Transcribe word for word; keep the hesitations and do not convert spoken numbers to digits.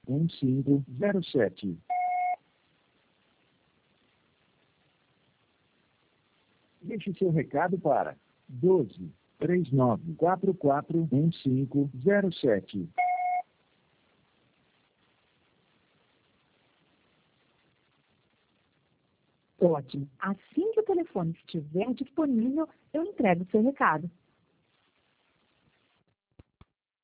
um cinco zero sete. Deixe seu recado para doze, três nove quatro quatro, um cinco zero sete. Ótimo. Assim que o telefone estiver disponível, eu entrego o seu recado.